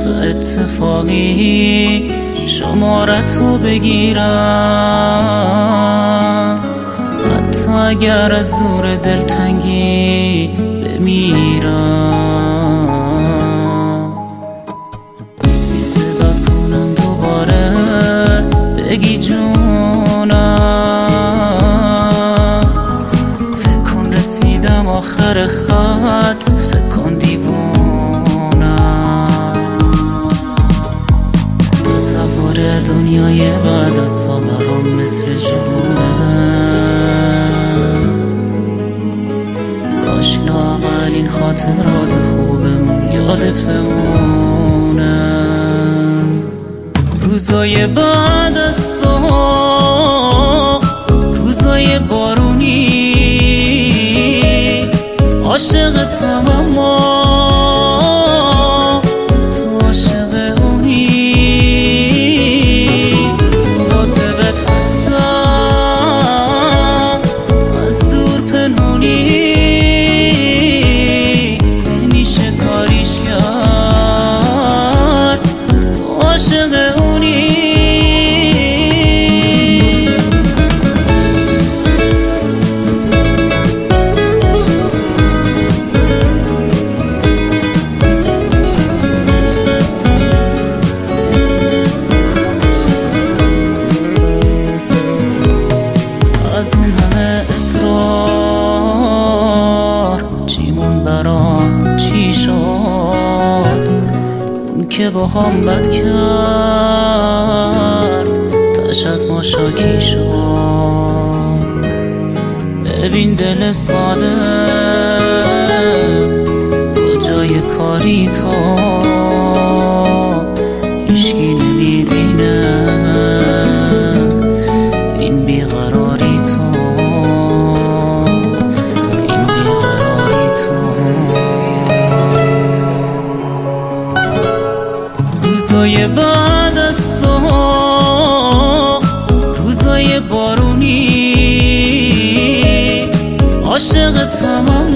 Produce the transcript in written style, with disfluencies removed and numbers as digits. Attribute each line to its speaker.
Speaker 1: تا اتفاقی شمارتو بگیرم، حتی اگر از زور دلتنگی بمیرم. نیستی صدات کنم دوباره بگی جونم، فکر کن رسیدم آخر خط، فکر کن دیوونم. تصور دنیای بعد از تو برام مثل جونه، کاش لااقل این خاطرات خوبمون یادت بمونه. روزای بعد از تو، روزای بارونی، عاشقتم اما تو عاشق اونی. مواظبت هستم از دور پنهونی، نمیشه کاریش کرد، تو عاشق اونی. از اون همه اصرار چیمون برام چی شد؟ اون که با هم بد کرد تاش از ما شاکی شد. ببین دل ساده کجای کاری تو، هیچکی نمیبینه این بیقراری تو، این بیقراری تو. روزای بعد از تو، روزای بارونی، عاشقتم